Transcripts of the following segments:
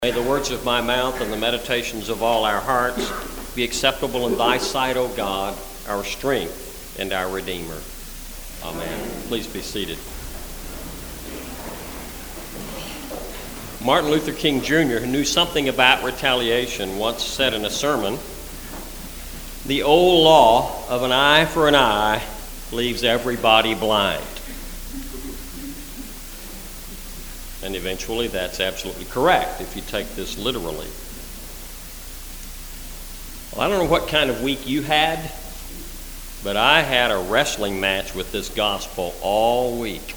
May the words of my mouth and the meditations of all our hearts be acceptable in thy sight, O God, our strength and our Redeemer. Amen. Please be seated. Martin Luther King Jr., who knew something about retaliation, once said in a sermon, "The old law of an eye for an eye leaves everybody blind." And eventually that's absolutely correct if you take this literally. Well, I don't know what kind of week you had, but I had a wrestling match with this gospel all week.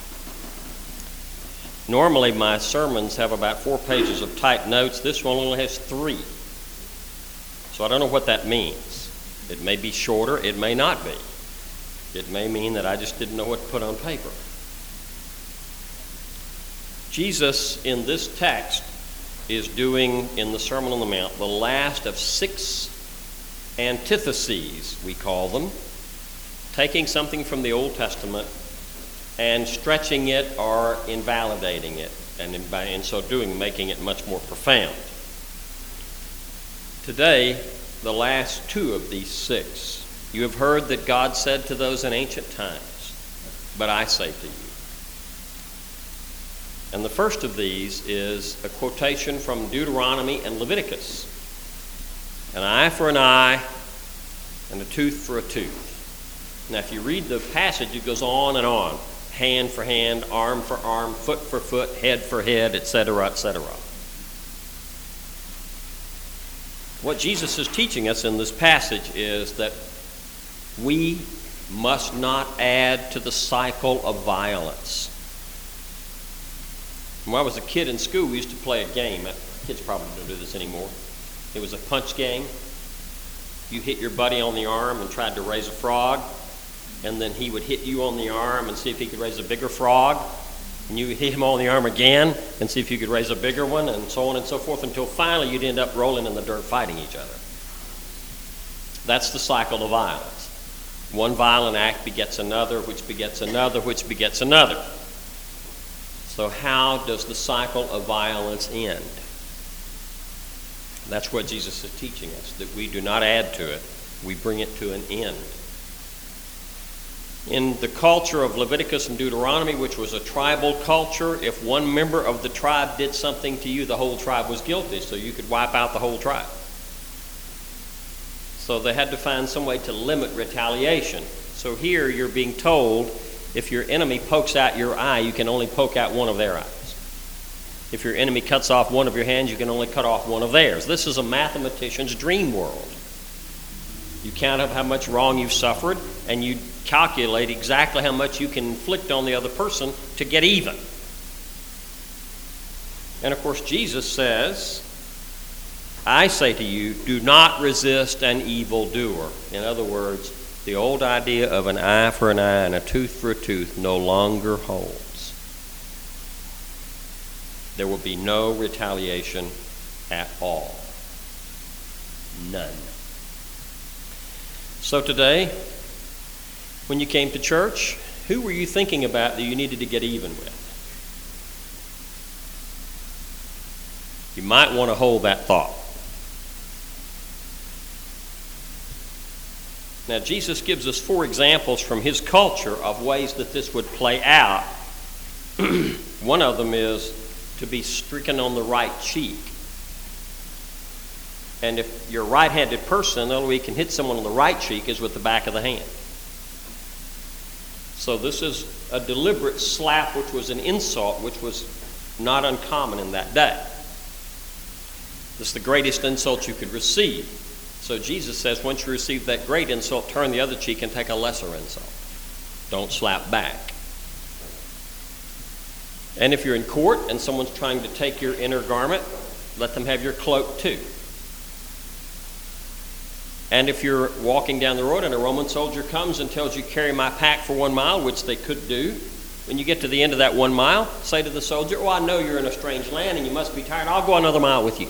Normally my sermons have about 4 pages of typed notes. This one only has 3. So I don't know what that means. It may be shorter, it may not be. It may mean that I just didn't know what to put on paper. Jesus, in this text, is doing, in the Sermon on the Mount, the last of 6 antitheses, we call them, taking something from the Old Testament and stretching it or invalidating it, and in so doing, making it much more profound. Today, the last 2 of these 6. You have heard that God said to those in ancient times, "But I say to you." And the first of these is a quotation from Deuteronomy and Leviticus. An eye for an eye and a tooth for a tooth. Now, if you read the passage, it goes on and on. Hand for hand, arm for arm, foot for foot, head for head, etc., etc. What Jesus is teaching us in this passage is that we must not add to the cycle of violence. When I was a kid in school, we used to play a game. Kids probably don't do this anymore. It was a punch game. You hit your buddy on the arm and tried to raise a frog, and then he would hit you on the arm and see if he could raise a bigger frog, and you would hit him on the arm again and see if you could raise a bigger one, and so on and so forth, until finally you'd end up rolling in the dirt fighting each other. That's the cycle of violence. One violent act begets another, which begets another, which begets another. So how does the cycle of violence end? That's what Jesus is teaching us, that we do not add to it, we bring it to an end. In the culture of Leviticus and Deuteronomy, which was a tribal culture, if one member of the tribe did something to you, the whole tribe was guilty, so you could wipe out the whole tribe. So they had to find some way to limit retaliation. So here you're being told, if your enemy pokes out your eye, you can only poke out one of their eyes. If your enemy cuts off one of your hands, you can only cut off one of theirs. This is a mathematician's dream world. You count up how much wrong you've suffered, and you calculate exactly how much you can inflict on the other person to get even. And of course, Jesus says, "I say to you, do not resist an evildoer." In other words, the old idea of an eye for an eye and a tooth for a tooth no longer holds. There will be no retaliation at all. None. So today, when you came to church, who were you thinking about that you needed to get even with? You might want to hold that thought. Now, Jesus gives us 4 examples from his culture of ways that this would play out. One of them is to be stricken on the right cheek. And if you're a right-handed person, the only way you can hit someone on the right cheek is with the back of the hand. So this is a deliberate slap, which was an insult, which was not uncommon in that day. This is the greatest insult you could receive. So Jesus says, once you receive that great insult, turn the other cheek and take a lesser insult. Don't slap back. And if you're in court and someone's trying to take your inner garment, let them have your cloak too. And if you're walking down the road and a Roman soldier comes and tells you, "Carry my pack for 1 mile," which they could do, when you get to the end of that 1 mile, say to the soldier, "Oh, I know you're in a strange land and you must be tired. I'll go another mile with you."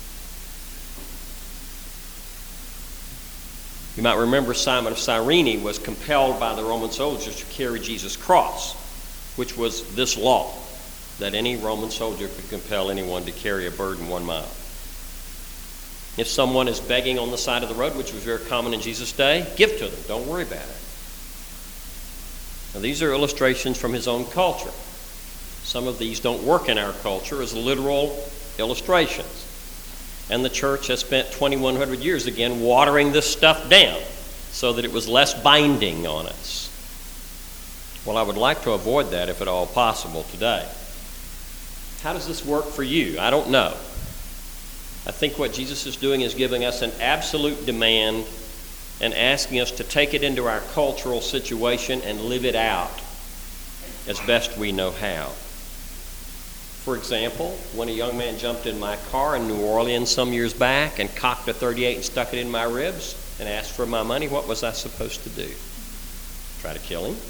You might remember Simon of Cyrene was compelled by the Roman soldiers to carry Jesus' cross, which was this law. that any Roman soldier could compel anyone to carry a burden 1 mile. If someone is begging on the side of the road, which was very common in Jesus' day, give to them. Don't worry about it. Now, these are illustrations from his own culture. Some of these don't work in our culture as literal illustrations. And the church has spent 2,100 years, again, watering this stuff down so that it was less binding on us. Well, I would like to avoid that if at all possible today. How does this work for you? I don't know. I think what Jesus is doing is giving us an absolute demand and asking us to take it into our cultural situation and live it out as best we know how. For example, when a young man jumped in my car in New Orleans some years back and cocked a .38 and stuck it in my ribs and asked for my money, what was I supposed to do? Try to kill him?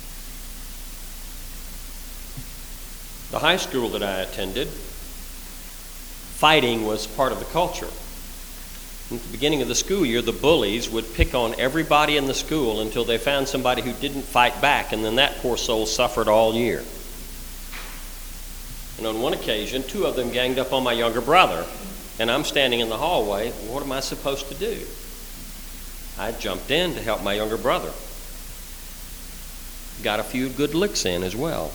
The high school that I attended, fighting was part of the culture. At the beginning of the school year, the bullies would pick on everybody in the school until they found somebody who didn't fight back, and then that poor soul suffered all year. And on one occasion, 2 of them ganged up on my younger brother, and I'm standing in the hallway. What am I supposed to do? I jumped in to help my younger brother. Got a few good licks in as well.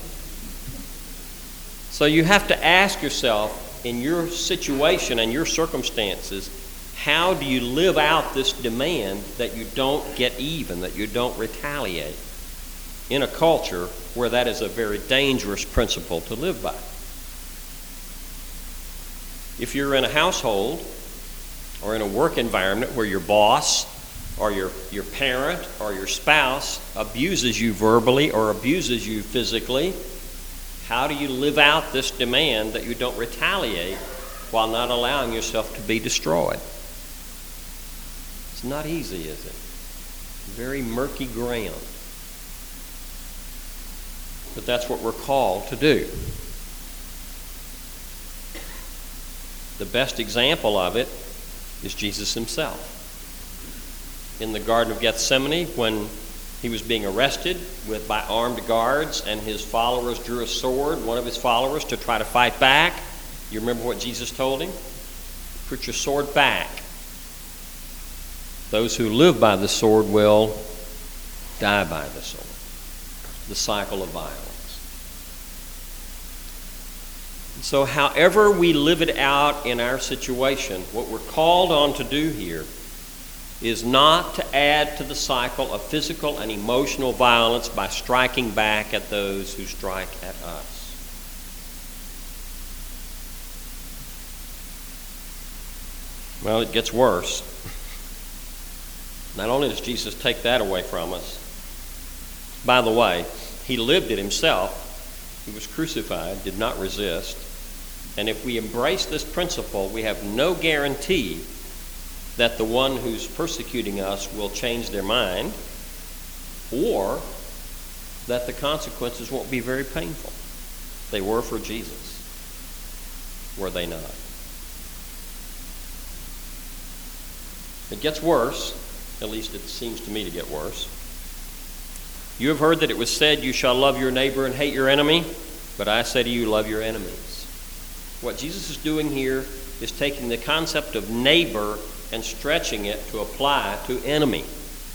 So you have to ask yourself, in your situation and your circumstances, how do you live out this demand that you don't get even, that you don't retaliate, in a culture where that is a very dangerous principle to live by? If you're in a household or in a work environment where your boss or your parent or your spouse abuses you verbally or abuses you physically, how do you live out this demand that you don't retaliate while not allowing yourself to be destroyed? It's not easy, is it? Very murky ground. But that's what we're called to do. The best example of it is Jesus himself. In the Garden of Gethsemane, when he was being arrested by armed guards and his followers drew a sword, one of his followers, to try to fight back. You remember what Jesus told him? Put your sword back. Those who live by the sword will die by the sword. The cycle of violence. So however we live it out in our situation, what we're called on to do here is not to add to the cycle of physical and emotional violence by striking back at those who strike at us. Well, it gets worse. Not only does Jesus take that away from us, by the way, he lived it himself. He was crucified, did not resist. And if we embrace this principle, we have no guarantee that the one who's persecuting us will change their mind, or that the consequences won't be very painful. They were for Jesus, were they not? It gets worse, at least it seems to me to get worse. You have heard that it was said, you shall love your neighbor and hate your enemy, but I say to you, love your enemies. What Jesus is doing here is taking the concept of neighbor and stretching it to apply to enemy.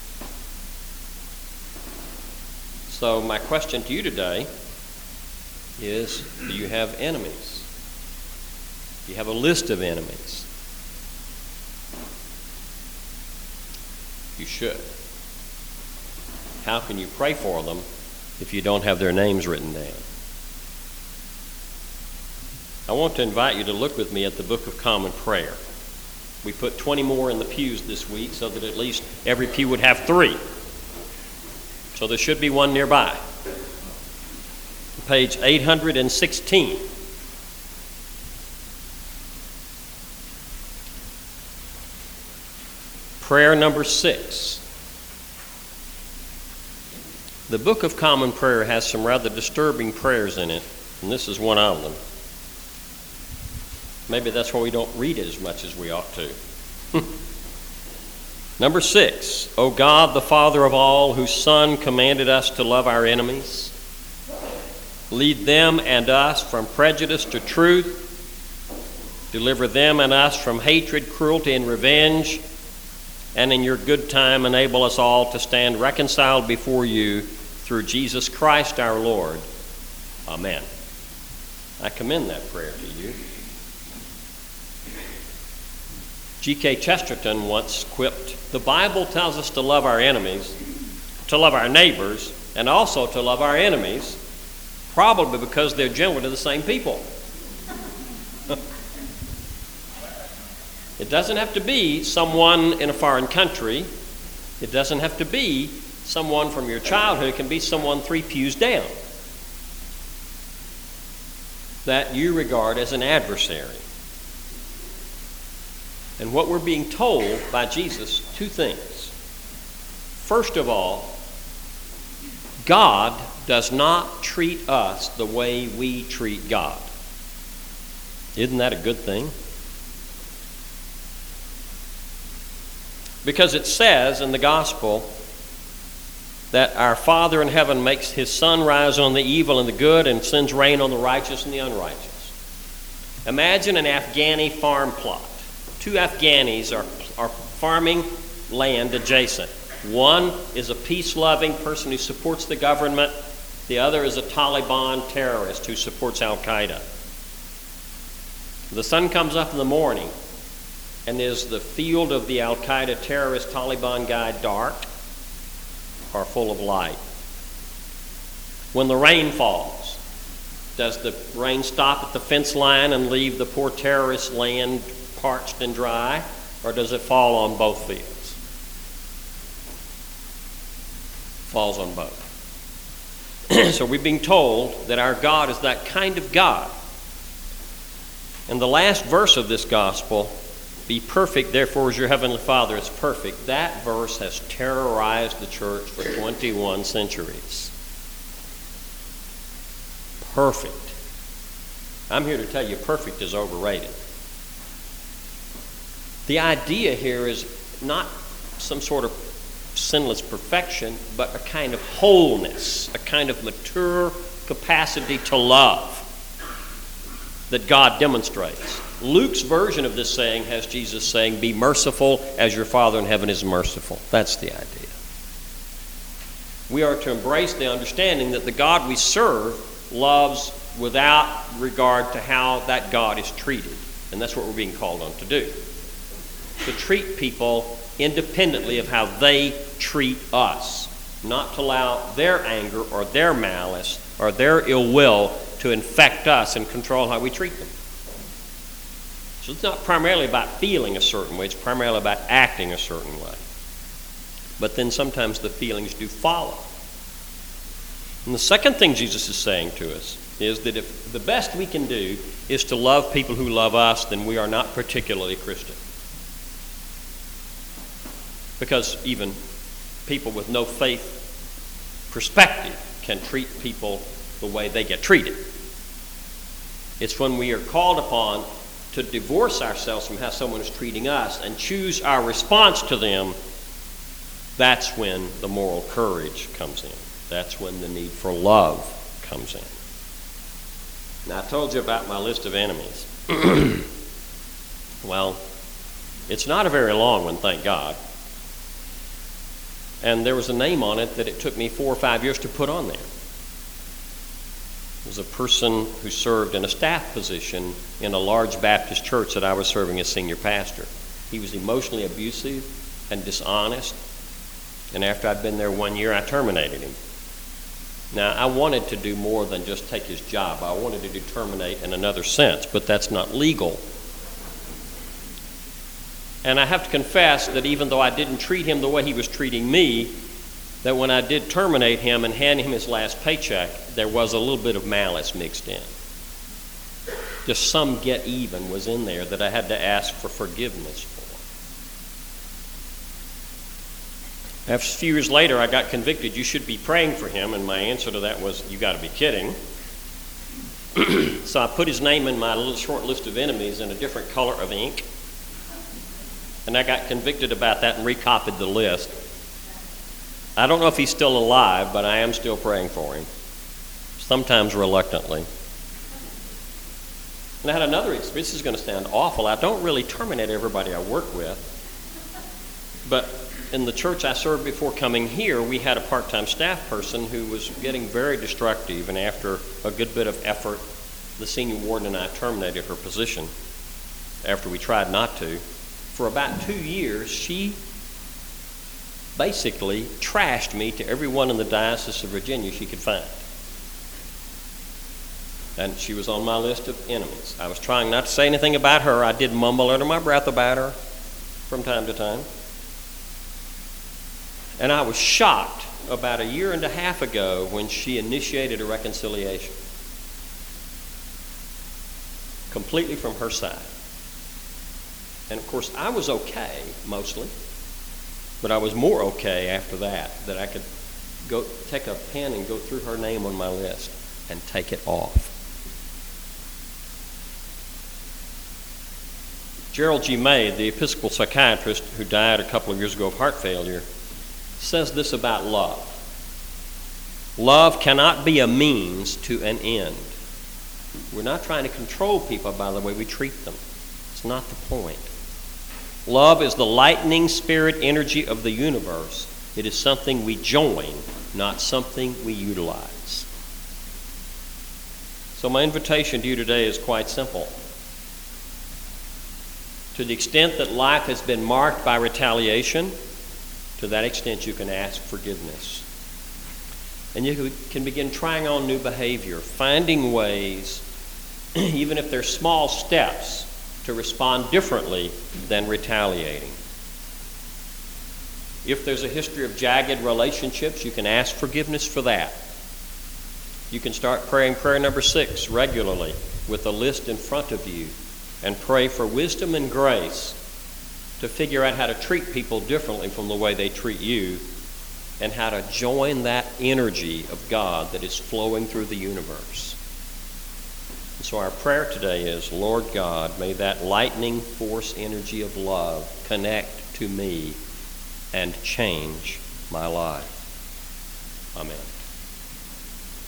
So my question to you today is, do you have enemies? Do you have a list of enemies? You should. How can you pray for them if you don't have their names written down? I want to invite you to look with me at the Book of Common Prayer. We put 20 more in the pews this week so that at least every pew would have 3. So there should be one nearby. Page 816. Prayer number 6. The Book of Common Prayer has some rather disturbing prayers in it, and this is one of them. Maybe that's why we don't read it as much as we ought to. Number 6, O God, the Father of all, whose Son commanded us to love our enemies, Lead them and us from prejudice to truth. Deliver them and us from hatred, cruelty, and revenge. And in your good time, enable us all to stand reconciled before you through Jesus Christ our Lord. Amen. I commend that prayer to you. G.K. Chesterton once quipped, "The Bible tells us to love our enemies, to love our neighbors, and also to love our enemies, probably because they're generally the same people." It doesn't have to be someone in a foreign country. It doesn't have to be someone from your childhood. It can be someone 3 pews down that you regard as an adversary. And what we're being told by Jesus, 2 things. First of all, God does not treat us the way we treat God. Isn't that a good thing? Because it says in the gospel that our Father in heaven makes his sun rise on the evil and the good and sends rain on the righteous and the unrighteous. Imagine an Afghani farm plot. 2 Afghanis are farming land adjacent. One is a peace-loving person who supports the government. The other is a Taliban terrorist who supports Al-Qaeda. The sun comes up in the morning, and is the field of the Al-Qaeda terrorist Taliban guy dark or full of light? When the rain falls, does the rain stop at the fence line and leave the poor terrorist land parched and dry, or does it fall on both fields? Falls on both. So we're being told that our God is that kind of God. And the last verse of this gospel, "Be perfect, therefore, as your heavenly Father is perfect," that verse has terrorized the church for 21 centuries. Perfect. I'm here to tell you, perfect is overrated. The idea here is not some sort of sinless perfection, but a kind of wholeness, a kind of mature capacity to love that God demonstrates. Luke's version of this saying has Jesus saying, "Be merciful as your Father in heaven is merciful." That's the idea. We are to embrace the understanding that the God we serve loves without regard to how that God is treated. And that's what we're being called on to do. To treat people independently of how they treat us. Not to allow their anger or their malice or their ill will to infect us and control how we treat them. So it's not primarily about feeling a certain way, it's primarily about acting a certain way. But then sometimes the feelings do follow. And the second thing Jesus is saying to us is that if the best we can do is to love people who love us, then we are not particularly Christian. Because even people with no faith perspective can treat people the way they get treated. It's when we are called upon to divorce ourselves from how someone is treating us and choose our response to them, that's when the moral courage comes in. That's when the need for love comes in. Now, I told you about my list of enemies. Well, it's not a very long one, thank God. And there was a name on it that it took me 4 or 5 years to put on there. It was a person who served in a staff position in a large Baptist church that I was serving as senior pastor. He was emotionally abusive and dishonest, and after I'd been there 1 year, I terminated him. Now, I wanted to do more than just take his job. I wanted to terminate in another sense, but that's not legal. And I have to confess that even though I didn't treat him the way he was treating me, that when I did terminate him and hand him his last paycheck, there was a little bit of malice mixed in. Just some get even was in there that I had to ask for forgiveness for. A few years later, I got convicted. You should be praying for him, and my answer to that was, you got to be kidding. So I put his name in my little short list of enemies in a different color of ink, and I got convicted about that and recopied the list. I don't know if he's still alive, but I am still praying for him. sometimes reluctantly. And I had another experience. This is going to sound awful. I don't really terminate everybody I work with. But in the church I served before coming here, we had a part-time staff person who was getting very destructive. And after a good bit of effort, the senior warden and I terminated her position after we tried not to. For about 2 years, she basically trashed me to everyone in the Diocese of Virginia she could find. And she was on my list of enemies. I was trying not to say anything about her. I did mumble under my breath about her from time to time. And I was shocked about 1.5 years ago when she initiated a reconciliation. Completely from her side. And of course, I was okay, mostly. But I was more okay after that I could go take a pen and go through her name on my list and take it off. Gerald G. May, the Episcopal psychiatrist who died a couple of years ago of heart failure, says this about love. Love cannot be a means to an end. We're not trying to control people by the way we treat them. It's not the point. Love is the lightning spirit energy of the universe. It is something we join, not something we utilize. So my invitation to you today is quite simple. To the extent that life has been marked by retaliation, to that extent you can ask forgiveness. And you can begin trying on new behavior, finding ways, even if they're small steps, to respond differently than retaliating. If there's a history of jagged relationships, you can ask forgiveness for that. You can start praying prayer number 6 regularly with a list in front of you and pray for wisdom and grace to figure out how to treat people differently from the way they treat you and how to join that energy of God that is flowing through the universe. And so our prayer today is, Lord God, may that lightning force energy of love connect to me and change my life. Amen.